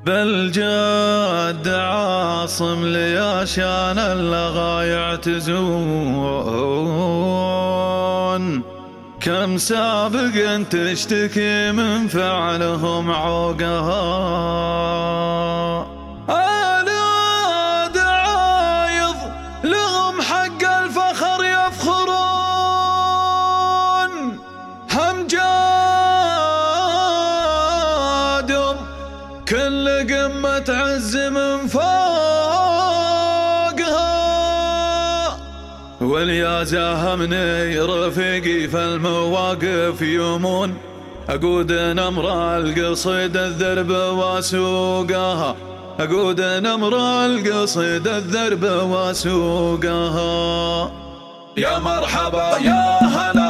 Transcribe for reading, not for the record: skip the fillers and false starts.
بالجد عاصم لياشان اللغا يعتزون، كم سابق تشتكي من فعلهم عوقها. آلاد عايض لهم حق الفخر يفخرون، هم جادهم كل قمة عز من فوقها. واليازا همني رفيقي في المواقف يومون، أقود نمر القصيد الذرب واسوقها، أقود نمر القصيد الذرب واسوقها. يا مرحبا يا هلا